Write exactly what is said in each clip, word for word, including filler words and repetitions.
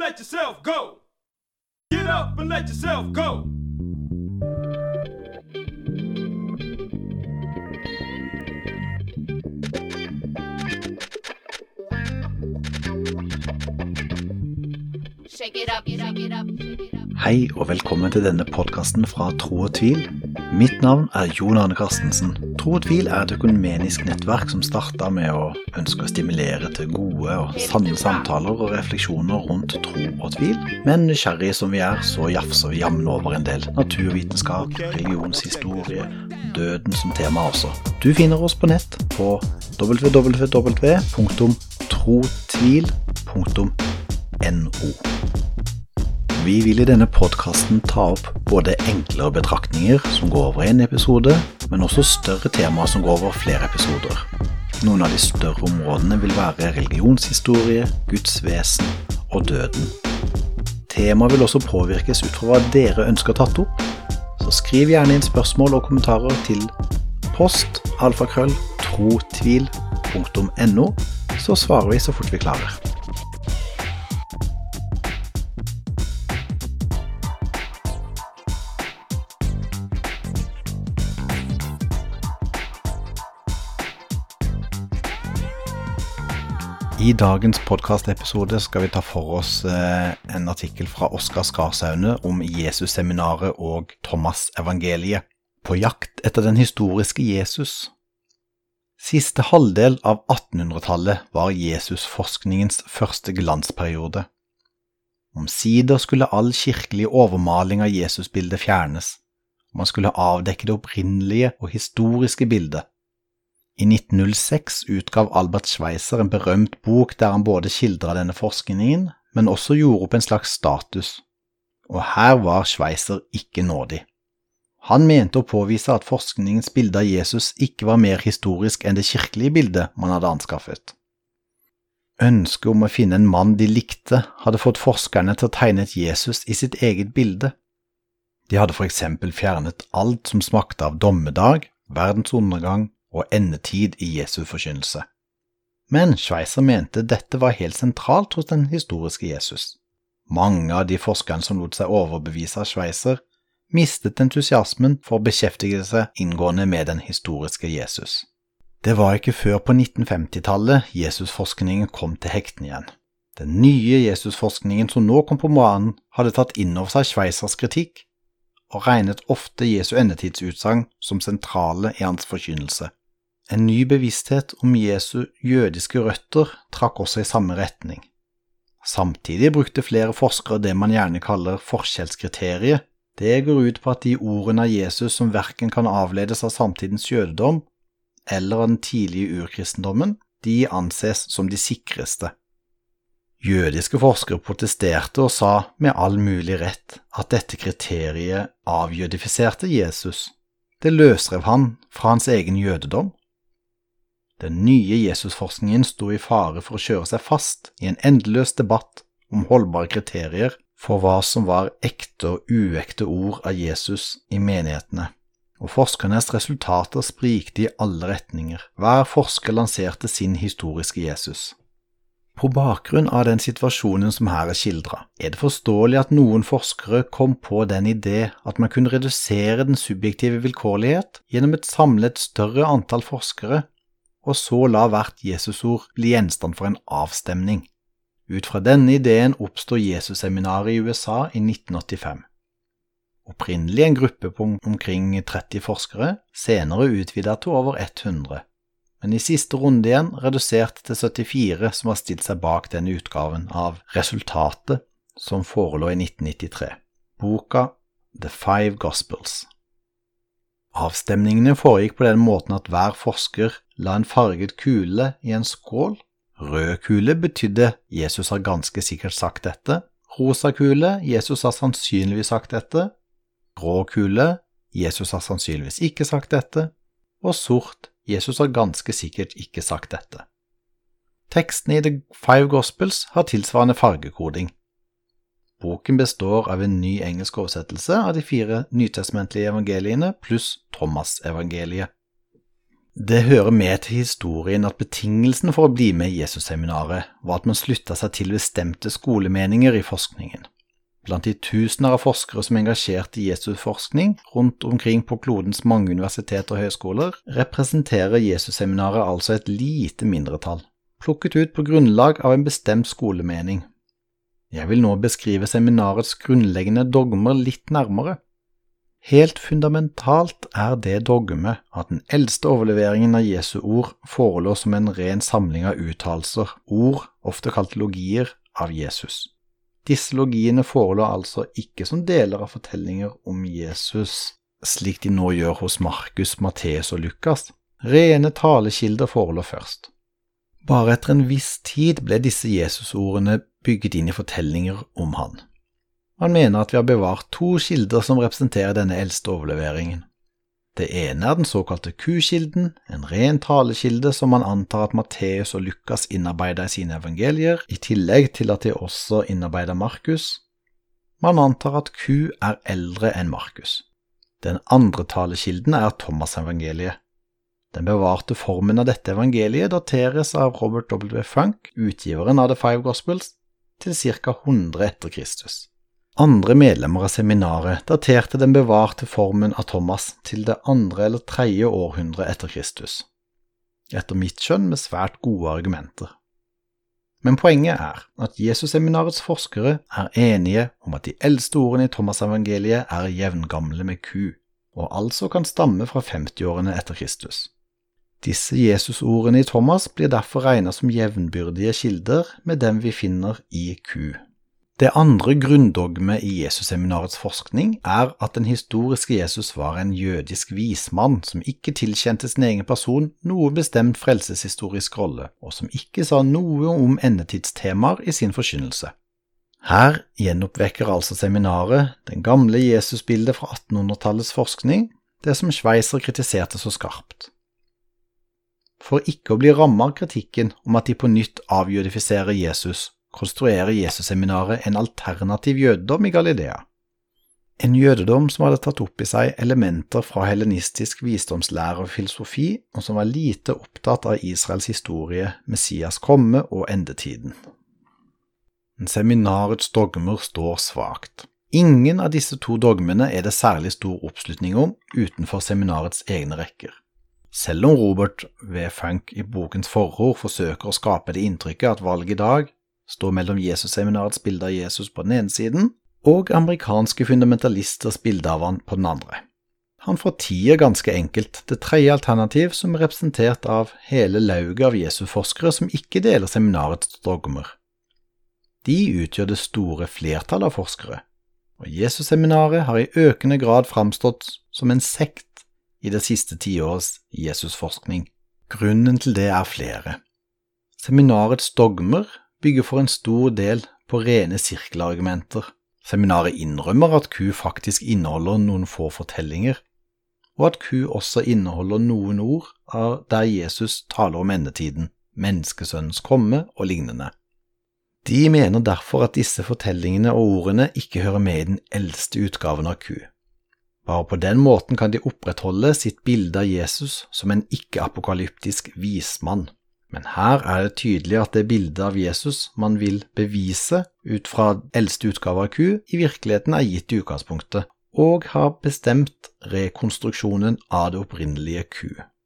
let yourself go. Get up and let yourself go. Shake it up, shake it up, shake it up. Hei og velkommen til denne podcasten fra Tro og Tvil. Mitt navn er Jon Arne Carstensen. Tro og Tvil er et økumenisk nettverk som startet med å ønske å stimulere til gode og sanne samtaler og refleksjoner rundt tro og tvil. Men nysgjerrige som vi er, så jafser vi jammen over en del naturvitenskap, religionshistorie, døden som tema også. Du finner oss på nett på w w w punktum trotvil punktum no. Vi vil i denne podcasten ta opp både enklere betraktninger som går over en episode, men også større temaer som går over flere episoder. Noen av de større områdene vil være religionshistorie, Guds vesen og døden. Temaet vil også påvirkes ut fra hva dere ønsker tatt opp, så skriv gjerne inn spørsmål og kommentarer til post alfakrøll trotvil punktum no, så svarer vi så fort vi klarer. I dagens podcast-episode skal vi ta for oss eh, en artikkel fra Oskar Skarsaune om Jesus-seminaret og Thomas-evangeliet. På jakt etter den historiske Jesus. Siste halvdel av attenhundretallet var Jesus-forskningens første glansperiode. Omsider skulle all kirkelig overmaling av Jesus-bildet fjernes, og man skulle avdekke det opprinnelige og historiske bildet. I nitten null seks utgav Albert Schweitzer en berømt bok der han både skildret denne forskningen, men også gjorde opp en slags status. Og her var Schweitzer ikke nådig. Han mente å påvise at forskningens bilde av Jesus ikke var mer historisk enn det kirkelige bildet man hadde anskaffet. Ønsket om å finne en mann de likte hadde fått forskerne til å tegne et Jesus i sitt eget bilde. De hadde for eksempel fjernet alt som smakte av dommedag, verdens undergang og endetid i Jesu forkynnelse. Men Schweitzer mente dette var helt sentralt hos den historiske Jesus. Mange av de forskerne som lot seg overbevise av Schweitzer mistet entusiasmen for å beskjeftige seg inngående med den historiske Jesus. Det var ikke før på nitten femti-tallet Jesusforskningen kom til hekten igjen. Den nye Jesusforskningen som nå kom på banen hadde tatt inn over seg Schweitzers kritikk og regnet ofte Jesu endetidsutsagn som sentrale i hans forkynnelse. En ny bevissthet om Jesu jødiske røtter trakk også i samme retning. Samtidig brukte flere forskere det man gjerne kaller forskjellskriteriet. Det går ut på at de ordene av Jesus som hverken kan avledes av samtidens jødedom eller av den tidlige urkristendommen, de anses som de sikreste. Jødiske forskere protesterte og sa med all mulig rett at dette kriteriet avjødifiserte Jesus. Det løsrev han fra hans egen jødedom. Den nye Jesusforskningen sto i fare for å kjøre seg fast i en endeløs debatt om holdbare kriterier for hva som var ekte og uekte ord av Jesus i menighetene, og forskernes resultater sprikte i alle retninger. Hver forsker lanserte sin historiske Jesus. På bakgrunn av den situasjonen som her er skildret, er det forståelig at noen forskere kom på den idé at man kunne redusere den subjektive vilkårlighet gjennom et samlet større antall forskere, og så la hvert Jesusord bli gjenstand for en avstemning. Ut fra denne ideen oppstod Jesus-seminaret i U S A i nitten åttifem. Opprinnelig en gruppe på omkring tretti forskere, senere utvidet til over hundre. Men i siste runde igjen redusert til syttifire som har stilt seg bak denne utgaven av Resultatet som forelå i nitten nittitre. Boka The Five Gospels. Avstemningene foregikk på den måten at hver forsker la en farget kule i en skål. Rød kule betydde Jesus har ganske sikkert sagt dette. Rosa kule, Jesus har sannsynligvis sagt dette. Grå kule, Jesus har sannsynligvis ikke sagt dette. Og sort, Jesus har ganske sikkert ikke sagt dette. Tekstene i The Five Gospels har tilsvarende fargekoding. Boken består av en ny engelsk oversettelse av de fire nytestamentlige evangeliene pluss Thomas-evangeliet. Det hører med til historien at betingelsen for å bli med i Jesus-seminaret var at man sluttet seg til bestemte skolemeninger i forskningen. Blant de tusener av forskere som er engasjert i Jesus-forskning rundt omkring på klodens mange universiteter og høyskoler, representerer Jesus-seminaret altså et lite mindretall, plukket ut på grunnlag av en bestemt skolemening. Jeg vil nå beskrive seminarets grunnleggende dogmer litt nærmere. Helt fundamentalt er det dogme at den eldste overleveringen av Jesu ord forelå som en ren samling av uttalelser, ord, ofte kalt logier, av Jesus. Disse logiene forelå altså ikke som deler av fortellinger om Jesus, slik de nå gjør hos Markus, Matteus og Lukas. Rene talekilder forelå først. Bare etter en viss tid ble disse Jesus-ordene bygget inn i fortellinger om han. Man mener at vi har bevart to kilder som representerer denne eldste overleveringen. Det ene er den såkalte Q-kilden, en ren talekilde som man antar at Matteus og Lukas innarbeidet i sine evangelier, i tillegg til at de også innarbeidet Markus. Man antar at Q er eldre enn Markus. Den andre talekilden er Thomas-evangeliet. Den bevarte formen av dette evangeliet dateres av Robert W. Funk, utgiveren av The Five Gospels, til ca. hundre etter Kristus. Andre medlemmer av seminaret daterte den bevarte formen av Thomas til det andre eller tredje århundre etter Kristus. Etter mitt skjønn med svært gode argumenter. Men poenget er at Jesus-seminarets forskere er enige om at de eldste ordene i Thomas-evangeliet er jevngamle med Q, og altså kan stamme fra femti-årene etter Kristus. Disse Jesus-ordene i Thomas blir derfor regnet som jevnbyrdige kilder med dem vi finner i Q. Det andre grunndogmet i Jesus-seminarets forskning er at den historiske Jesus var en jødisk vismann som ikke tilkjente sin egen person noe bestemt frelseshistorisk rolle, og som ikke sa noe om endetidstemaer i sin forkynnelse. Her gjenoppvekker altså seminaret den gamle Jesus-bildet fra attenhundretallets forskning, det som Schweizer kritiserte så skarpt. For ikke å bli rammet av kritikken om at de på nytt avjødifiserer Jesus, konstruerer Jesus-seminaret en alternativ jødedom i Galilea. En jødedom som hadde tatt opp i seg elementer fra hellenistisk visdomslære og filosofi, og som var lite opptatt av Israels historie, Messias komme og endetiden. Men seminarets dogmer står svakt. Ingen av disse to dogmene er det særlig stor oppslutning om utenfor seminarets egne rekker. Selv om Robert W. Funk i bokens forord forsøker å skape det inntrykket at valget i dag står mellom Jesus-seminarets bilde av Jesus på den ene siden, og amerikanske fundamentalisters bilde av han på den andre. Han fortier ganske enkelt det tredje alternativ som er representert av hele lauget av Jesus-forskere som ikke deler seminarets dogmer. De utgjør det store flertallet av forskere, og Jesus-seminaret har i økende grad framstått som en sekt i det siste tiårets Jesus-forskning. Grunnen til det er flere. Seminarets dogmer bygger for en stor del på rene sirkelargumenter. Seminaret innrømmer at Q faktisk inneholder noen få fortellinger, og at Q også inneholder noen ord av der Jesus taler om endetiden, menneskesønnens komme og lignende. De mener derfor at disse fortellingene og ordene ikke hører med i den eldste utgaven av Q. Bare på den måten kan de opprettholde sitt bilde av Jesus som en ikke-apokalyptisk vismann. Men her er det tydelig at det bildet av Jesus man vil bevise ut fra eldste utgave av Q i virkeligheten er gitt i utgangspunktet, og har bestemt rekonstruksjonen av det opprinnelige Q.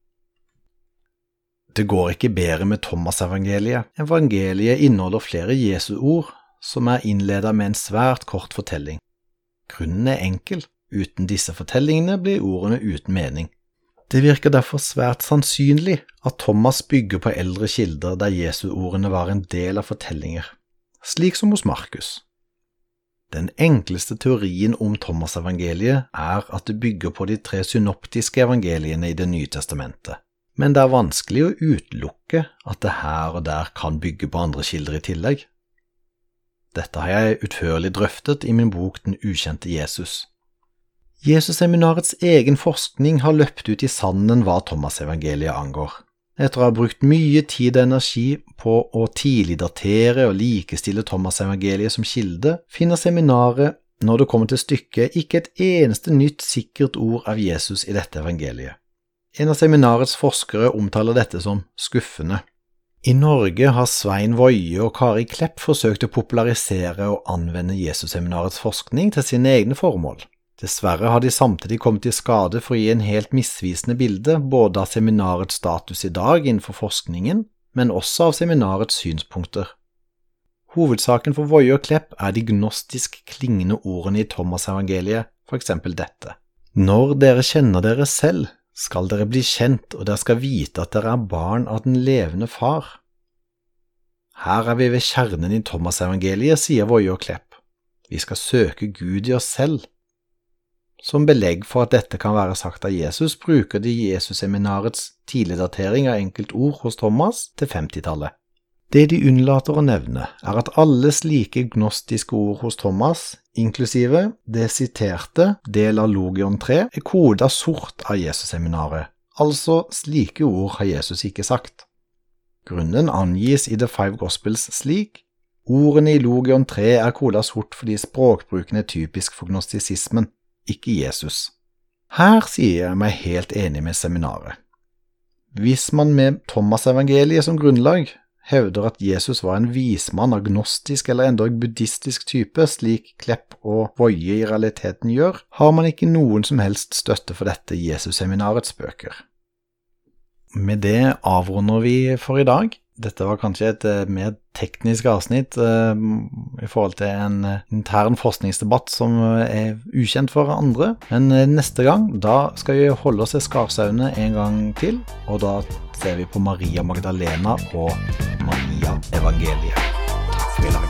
Det går ikke bedre med Thomas-evangeliet. Evangeliet inneholder flere Jesu-ord som er innledet med en svært kort fortelling. Grunnen er enkel. Uten disse fortellingene blir ordene uten mening. Det virker derfor svært sannsynlig at Thomas bygger på eldre kilder der Jesu-ordene var en del av fortellinger, slik som hos Markus. Den enkleste teorien om Thomas-evangeliet er at det bygger på de tre synoptiske evangeliene i Det nye testamentet, men det er vanskelig å utelukke at det her og der kan bygge på andre kilder i tillegg. Dette har jeg utførlig drøftet i min bok Den ukjente Jesus. Jesus-seminarets egen forskning har løpt ut i sanden hva Thomas-evangeliet angår. Etter å ha brukt mye tid og energi på å tidlig datere og likestille Thomas-evangeliet som kilde, finner seminaret, når det kommer til stykket, ikke et eneste nytt sikkert ord av Jesus i dette evangeliet. En av seminarets forskere omtaler dette som skuffende. I Norge har Svein Woie og Kari Klepp forsøkt å popularisere og anvende Jesusseminarets forskning til sine egne formål. Dessverre har de samtidig kommet i skade for å gi en helt misvisende bilde både av seminarets status i dag innenfor forskningen, men også av seminarets synspunkter. Hovedsaken for Woie og Klepp er de gnostisk klingende ordene i Thomas-evangeliet, for eksempel dette. Når dere kjenner dere selv, skal dere bli kjent, og dere skal vite at dere er barn av den levende far. Her er vi ved kjernen i Thomas-evangeliet, sier Woie og Klepp. Vi skal søke Gud i oss selv. Som belegg for at dette kan være sagt av Jesus, bruker de Jesusseminarets tidligdatering av enkelt ord hos Thomas til femtitallet. Det de unnlater å nevne, er at alle slike gnostiske ord hos Thomas, inklusive det siterte del av Logion tre, er kodet sort av Jesusseminaret, altså slike ord har Jesus ikke sagt. Grunnen angis i The Five Gospels slik: ordene i Logion tre er kodet sort fordi språkbruken er typisk for gnostisismen, ikke Jesus. Her sier jeg meg helt enig med seminaret. Hvis man med Thomas-evangeliet som grunnlag hevder at Jesus var en vismann av gnostisk eller enda buddhistisk type, slik Klepp og Woie i realiteten gjør, har man ikke noen som helst støtte for dette i Jesusseminarets bøker. Med det avrunder vi for i dag. Dette var kanskje et uh, mer teknisk avsnitt uh, i forhold til en uh, intern forskningsdebatt som uh, er ukjent for andre. Men uh, neste gang, da skal vi holde oss i Skarsaune en gang til, og da ser vi på Maria Magdalena og Maria Evangeliet. Takk for i dag.